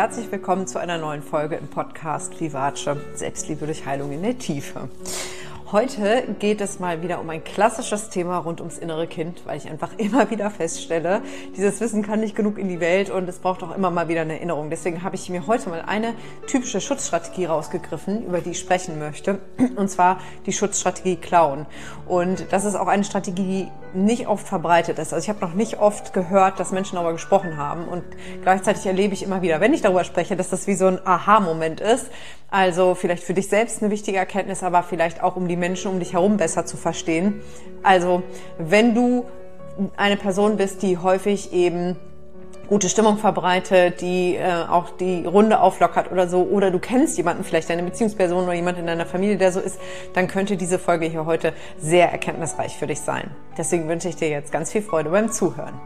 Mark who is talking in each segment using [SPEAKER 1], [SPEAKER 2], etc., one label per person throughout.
[SPEAKER 1] herzlich willkommen zu einer neuen Folge im Podcast Vivace, Selbstliebe durch Heilung in der Tiefe. Heute geht es mal wieder um ein klassisches Thema rund ums innere Kind, weil ich einfach immer wieder feststelle, dieses Wissen kann nicht genug in die Welt und es braucht auch immer mal wieder eine Erinnerung. Deswegen habe ich mir heute mal eine typische Schutzstrategie rausgegriffen, über die ich sprechen möchte, und zwar die Schutzstrategie Klauen. Und das ist auch eine Strategie, die nicht oft verbreitet ist. Also ich habe noch nicht oft gehört, dass Menschen darüber gesprochen haben, und gleichzeitig erlebe ich immer wieder, wenn ich darüber spreche, dass das wie so ein Aha-Moment ist. Also vielleicht für dich selbst eine wichtige Erkenntnis, aber vielleicht auch um die Menschen um dich herum besser zu verstehen. Also wenn du eine Person bist, die häufig eben gute Stimmung verbreitet, die auch die Runde auflockert oder so, oder du kennst jemanden, vielleicht deine Beziehungsperson oder jemand in deiner Familie, der so ist, dann könnte diese Folge hier heute sehr erkenntnisreich für dich sein. Deswegen wünsche ich dir jetzt ganz viel Freude beim Zuhören.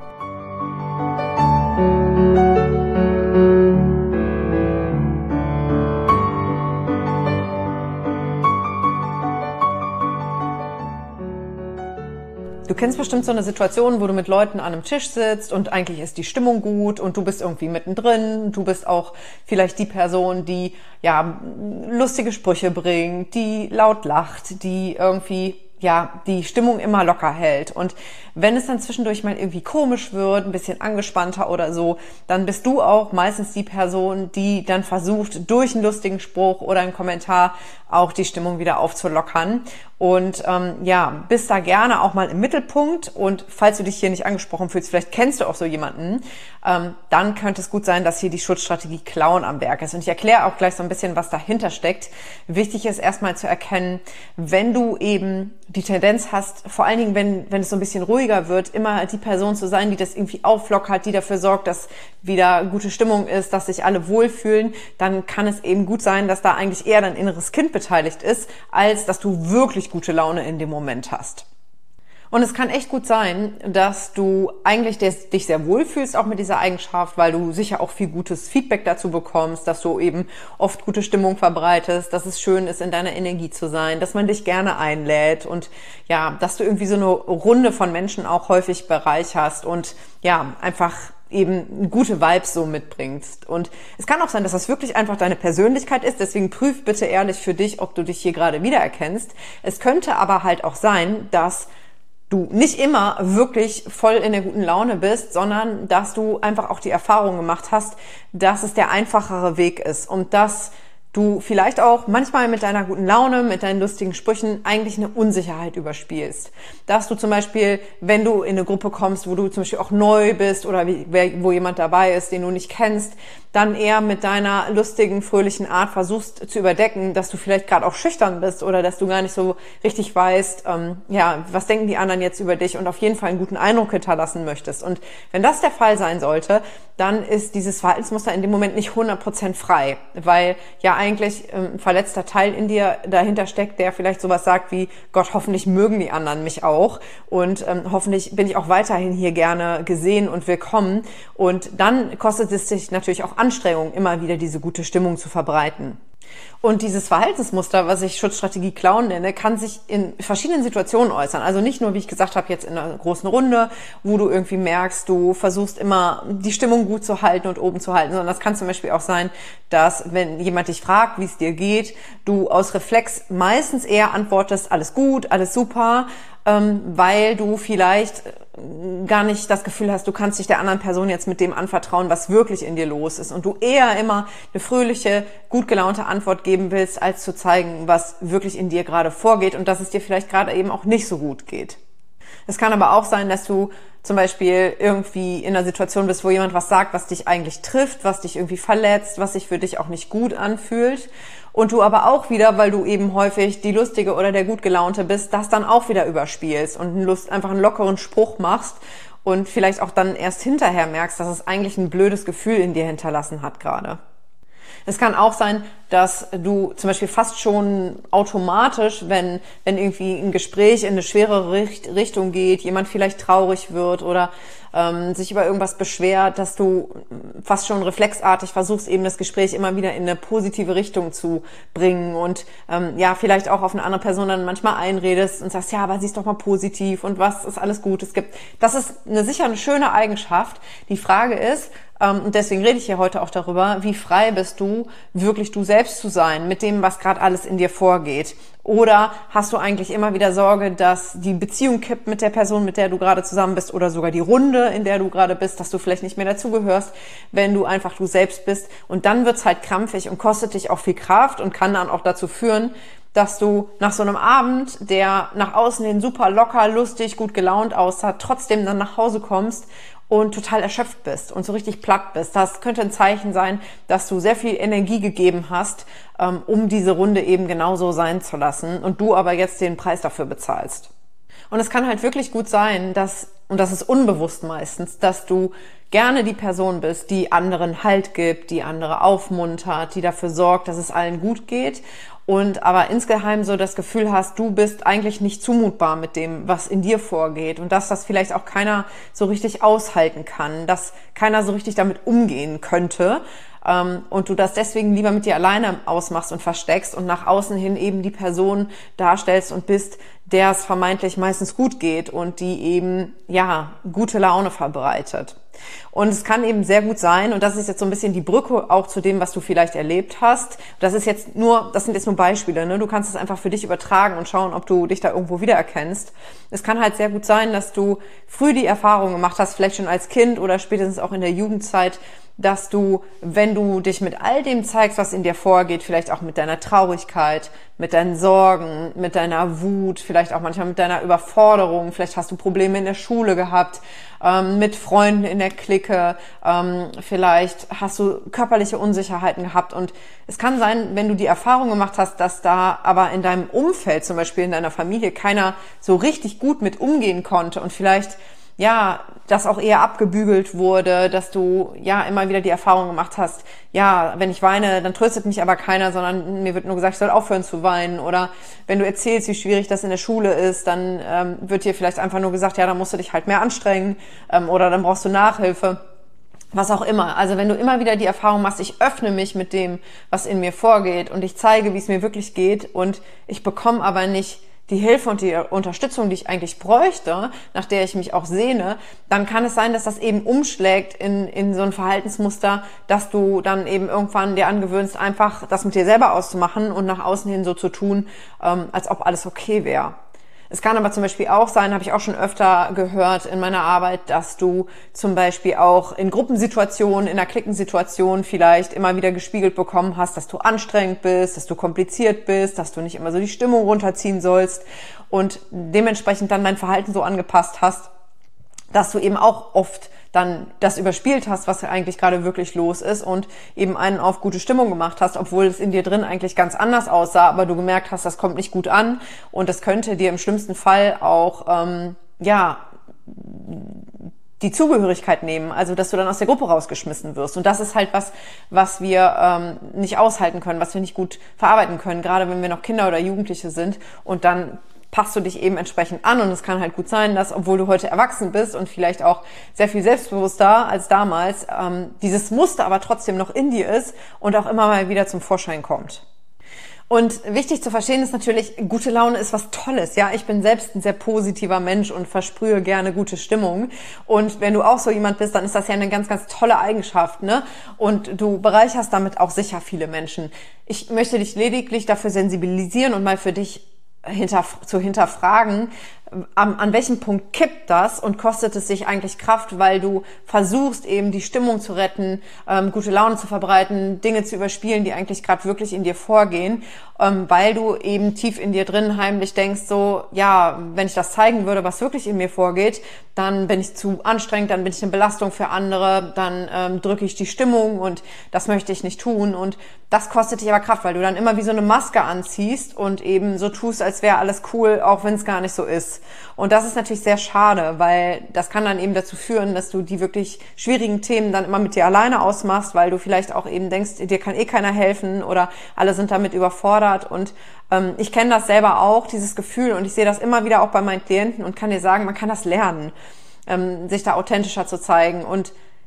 [SPEAKER 1] Du kennst bestimmt so eine Situation, wo du mit Leuten an einem Tisch sitzt und eigentlich ist die Stimmung gut und du bist irgendwie mittendrin. Du bist auch vielleicht die Person, die ja lustige Sprüche bringt, die laut lacht, die irgendwie die Stimmung immer locker hält. Und wenn es dann zwischendurch mal irgendwie komisch wird, ein bisschen angespannter oder so, dann bist du auch meistens die Person, die dann versucht, durch einen lustigen Spruch oder einen Kommentar auch die Stimmung wieder aufzulockern. Und bist da gerne auch mal im Mittelpunkt. Und falls du dich hier nicht angesprochen fühlst, vielleicht kennst du auch so jemanden, dann könnte es gut sein, dass hier die Schutzstrategie Klauen am Werk ist. Und ich erkläre auch gleich so ein bisschen, was dahinter steckt. Wichtig ist erstmal zu erkennen, wenn du eben die Tendenz hast, vor allen Dingen, wenn es so ein bisschen ruhiger wird, immer die Person zu sein, die das irgendwie auflockert, die dafür sorgt, dass wieder gute Stimmung ist, dass sich alle wohlfühlen, dann kann es eben gut sein, dass da eigentlich eher dein inneres Kind beteiligt ist, als dass du wirklich gute Laune in dem Moment hast. Und es kann echt gut sein, dass du eigentlich dich sehr wohlfühlst, auch mit dieser Eigenschaft, weil du sicher auch viel gutes Feedback dazu bekommst, dass du eben oft gute Stimmung verbreitest, dass es schön ist, in deiner Energie zu sein, dass man dich gerne einlädt und ja, dass du irgendwie so eine Runde von Menschen auch häufig bereicherst und ja, einfach eben gute Vibes so mitbringst. Und es kann auch sein, dass das wirklich einfach deine Persönlichkeit ist, deswegen prüf bitte ehrlich für dich, ob du dich hier gerade wiedererkennst. Es könnte aber halt auch sein, dass du nicht immer wirklich voll in der guten Laune bist, sondern dass du einfach auch die Erfahrung gemacht hast, dass es der einfachere Weg ist und dass du vielleicht auch manchmal mit deiner guten Laune, mit deinen lustigen Sprüchen eigentlich eine Unsicherheit überspielst. Dass du zum Beispiel, wenn du in eine Gruppe kommst, wo du zum Beispiel auch neu bist oder wo jemand dabei ist, den du nicht kennst, dann eher mit deiner lustigen, fröhlichen Art versuchst zu überdecken, dass du vielleicht gerade auch schüchtern bist oder dass du gar nicht so richtig weißt, was denken die anderen jetzt über dich und auf jeden Fall einen guten Eindruck hinterlassen möchtest. Und wenn das der Fall sein sollte, dann ist dieses Verhaltensmuster in dem Moment nicht 100% frei, weil ja eigentlich ein verletzter Teil in dir dahinter steckt, der vielleicht sowas sagt wie, Gott, hoffentlich mögen die anderen mich auch und hoffentlich bin ich auch weiterhin hier gerne gesehen und willkommen. Und dann kostet es dich natürlich auch Anstrengung, immer wieder diese gute Stimmung zu verbreiten. Und dieses Verhaltensmuster, was ich Schutzstrategie Klauen nenne, kann sich in verschiedenen Situationen äußern. Also nicht nur, wie ich gesagt habe, jetzt in einer großen Runde, wo du irgendwie merkst, du versuchst immer die Stimmung gut zu halten und oben zu halten, sondern das kann zum Beispiel auch sein, dass wenn jemand dich fragt, wie es dir geht, du aus Reflex meistens eher antwortest, alles gut, alles super, weil du vielleicht gar nicht das Gefühl hast, du kannst dich der anderen Person jetzt mit dem anvertrauen, was wirklich in dir los ist und du eher immer eine fröhliche, gut gelaunte Antwort geben willst, als zu zeigen, was wirklich in dir gerade vorgeht und dass es dir vielleicht gerade eben auch nicht so gut geht. Es kann aber auch sein, dass du zum Beispiel irgendwie in einer Situation bist, wo jemand was sagt, was dich eigentlich trifft, was dich irgendwie verletzt, was sich für dich auch nicht gut anfühlt. Und du aber auch wieder, weil du eben häufig die Lustige oder der gut gelaunte bist, das dann auch wieder überspielst und einfach einen lockeren Spruch machst und vielleicht auch dann erst hinterher merkst, dass es eigentlich ein blödes Gefühl in dir hinterlassen hat gerade. Es kann auch sein, dass du zum Beispiel fast schon automatisch, wenn irgendwie ein Gespräch in eine schwerere Richtung geht, jemand vielleicht traurig wird oder sich über irgendwas beschwert, dass du fast schon reflexartig versuchst, eben das Gespräch immer wieder in eine positive Richtung zu bringen und vielleicht auch auf eine andere Person dann manchmal einredest und sagst, ja, aber siehst doch mal positiv und was ist alles gut es gibt. Das ist sicher eine schöne Eigenschaft. Die Frage ist, Und deswegen rede ich hier heute auch darüber, wie frei bist du, wirklich du selbst zu sein, mit dem, was gerade alles in dir vorgeht. Oder hast du eigentlich immer wieder Sorge, dass die Beziehung kippt mit der Person, mit der du gerade zusammen bist, oder sogar die Runde, in der du gerade bist, dass du vielleicht nicht mehr dazugehörst, wenn du einfach du selbst bist. Und dann wird's halt krampfig und kostet dich auch viel Kraft und kann dann auch dazu führen, dass du nach so einem Abend, der nach außen hin super locker, lustig, gut gelaunt aussah, trotzdem dann nach Hause kommst und total erschöpft bist und so richtig platt bist. Das könnte ein Zeichen sein, dass du sehr viel Energie gegeben hast, um diese Runde eben genauso sein zu lassen und du aber jetzt den Preis dafür bezahlst. Und es kann halt wirklich gut sein, und das ist unbewusst meistens, dass du gerne die Person bist, die anderen Halt gibt, die andere aufmuntert, die dafür sorgt, dass es allen gut geht und aber insgeheim so das Gefühl hast, du bist eigentlich nicht zumutbar mit dem, was in dir vorgeht und dass das vielleicht auch keiner so richtig aushalten kann, dass keiner so richtig damit umgehen könnte und du das deswegen lieber mit dir alleine ausmachst und versteckst und nach außen hin eben die Person darstellst und bist, der es vermeintlich meistens gut geht und die eben, ja, gute Laune verbreitet. Und es kann eben sehr gut sein, und das ist jetzt so ein bisschen die Brücke auch zu dem, was du vielleicht erlebt hast. Das sind jetzt nur Beispiele, ne? Du kannst es einfach für dich übertragen und schauen, ob du dich da irgendwo wiedererkennst. Es kann halt sehr gut sein, dass du früh die Erfahrung gemacht hast, vielleicht schon als Kind oder spätestens auch in der Jugendzeit, dass du, wenn du dich mit all dem zeigst, was in dir vorgeht, vielleicht auch mit deiner Traurigkeit, mit deinen Sorgen, mit deiner Wut, vielleicht auch manchmal mit deiner Überforderung, vielleicht hast du Probleme in der Schule gehabt, mit Freunden in der Clique, vielleicht hast du körperliche Unsicherheiten gehabt und es kann sein, wenn du die Erfahrung gemacht hast, dass da aber in deinem Umfeld, zum Beispiel in deiner Familie, keiner so richtig gut mit umgehen konnte und vielleicht ja, das auch eher abgebügelt wurde, dass du ja immer wieder die Erfahrung gemacht hast, ja, wenn ich weine, dann tröstet mich aber keiner, sondern mir wird nur gesagt, ich soll aufhören zu weinen. Oder wenn du erzählst, wie schwierig das in der Schule ist, dann wird dir vielleicht einfach nur gesagt, ja, dann musst du dich halt mehr anstrengen oder dann brauchst du Nachhilfe. Was auch immer. Also wenn du immer wieder die Erfahrung machst, ich öffne mich mit dem, was in mir vorgeht und ich zeige, wie es mir wirklich geht und ich bekomme aber nicht die Hilfe und die Unterstützung, die ich eigentlich bräuchte, nach der ich mich auch sehne, dann kann es sein, dass das eben umschlägt in so ein Verhaltensmuster, dass du dann eben irgendwann dir angewöhnst, einfach das mit dir selber auszumachen und nach außen hin so zu tun, als ob alles okay wäre. Es kann aber zum Beispiel auch sein, habe ich auch schon öfter gehört in meiner Arbeit, dass du zum Beispiel auch in Gruppensituationen, in einer Klickensituation vielleicht immer wieder gespiegelt bekommen hast, dass du anstrengend bist, dass du kompliziert bist, dass du nicht immer so die Stimmung runterziehen sollst und dementsprechend dann dein Verhalten so angepasst hast, dass du eben auch oft dann das überspielt hast, was eigentlich gerade wirklich los ist und eben einen auf gute Stimmung gemacht hast, obwohl es in dir drin eigentlich ganz anders aussah, aber du gemerkt hast, das kommt nicht gut an und das könnte dir im schlimmsten Fall auch, die Zugehörigkeit nehmen, also dass du dann aus der Gruppe rausgeschmissen wirst. Und das ist halt was wir nicht aushalten können, was wir nicht gut verarbeiten können, gerade wenn wir noch Kinder oder Jugendliche sind und dann passt du dich eben entsprechend an und es kann halt gut sein, dass, obwohl du heute erwachsen bist und vielleicht auch sehr viel selbstbewusster als damals, dieses Muster aber trotzdem noch in dir ist und auch immer mal wieder zum Vorschein kommt. Und wichtig zu verstehen ist natürlich, gute Laune ist was Tolles, ja. Ich bin selbst ein sehr positiver Mensch und versprühe gerne gute Stimmung. Und wenn du auch so jemand bist, dann ist das ja eine ganz, ganz tolle Eigenschaft, ne? Und du bereicherst damit auch sicher viele Menschen. Ich möchte dich lediglich dafür sensibilisieren und mal für dich zu hinterfragen, an welchem Punkt kippt das und kostet es sich eigentlich Kraft, weil du versuchst eben die Stimmung zu retten, gute Laune zu verbreiten, Dinge zu überspielen, die eigentlich gerade wirklich in dir vorgehen, weil du eben tief in dir drin heimlich denkst, so, ja, wenn ich das zeigen würde, was wirklich in mir vorgeht, dann bin ich zu anstrengend, dann bin ich eine Belastung für andere, dann drücke ich die Stimmung und das möchte ich nicht tun und das kostet dich aber Kraft, weil du dann immer wie so eine Maske anziehst und eben so tust, als wäre alles cool, auch wenn es gar nicht so ist. Und das ist natürlich sehr schade, weil das kann dann eben dazu führen, dass du die wirklich schwierigen Themen dann immer mit dir alleine ausmachst, weil du vielleicht auch eben denkst, dir kann eh keiner helfen oder alle sind damit überfordert. Und ich kenne das selber auch, dieses Gefühl, und ich sehe das immer wieder auch bei meinen Klienten und kann dir sagen, man kann das lernen, sich da authentischer zu zeigen. Und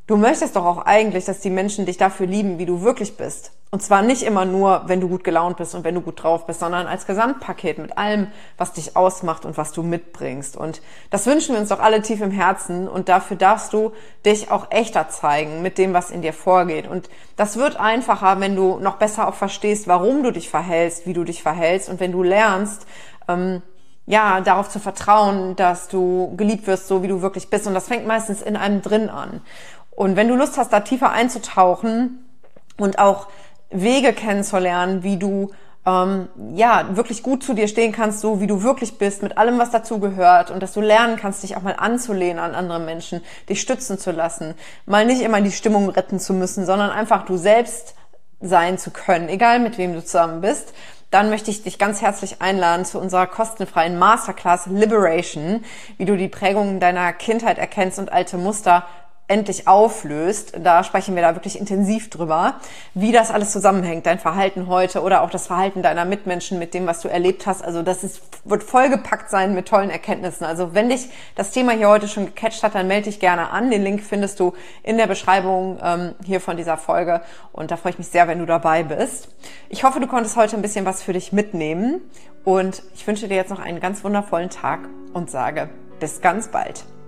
[SPEAKER 1] Du möchtest doch auch eigentlich, dass die Menschen dich dafür lieben, wie du wirklich bist. Und zwar nicht immer nur, wenn du gut gelaunt bist und wenn du gut drauf bist, sondern als Gesamtpaket mit allem, was dich ausmacht und was du mitbringst. Und das wünschen wir uns doch alle tief im Herzen. Und dafür darfst du dich auch echter zeigen mit dem, was in dir vorgeht. Und das wird einfacher, wenn du noch besser auch verstehst, warum du dich verhältst, wie du dich verhältst. Und wenn du lernst, darauf zu vertrauen, dass du geliebt wirst, so wie du wirklich bist. Und das fängt meistens in einem drin an. Und wenn du Lust hast, da tiefer einzutauchen und auch Wege kennenzulernen, wie du wirklich gut zu dir stehen kannst, so wie du wirklich bist, mit allem, was dazu gehört, und dass du lernen kannst, dich auch mal anzulehnen an andere Menschen, dich stützen zu lassen, mal nicht immer die Stimmung retten zu müssen, sondern einfach du selbst sein zu können, egal mit wem du zusammen bist, dann möchte ich dich ganz herzlich einladen zu unserer kostenfreien Masterclass Liberation, wie du die Prägungen deiner Kindheit erkennst und alte Muster endlich auflöst. Da sprechen wir da wirklich intensiv drüber, wie das alles zusammenhängt, dein Verhalten heute oder auch das Verhalten deiner Mitmenschen mit dem, was du erlebt hast. Also wird vollgepackt sein mit tollen Erkenntnissen. Also wenn dich das Thema hier heute schon gecatcht hat, dann melde dich gerne an. Den Link findest du in der Beschreibung hier von dieser Folge, und da freue ich mich sehr, wenn du dabei bist. Ich hoffe, du konntest heute ein bisschen was für dich mitnehmen, und ich wünsche dir jetzt noch einen ganz wundervollen Tag und sage bis ganz bald.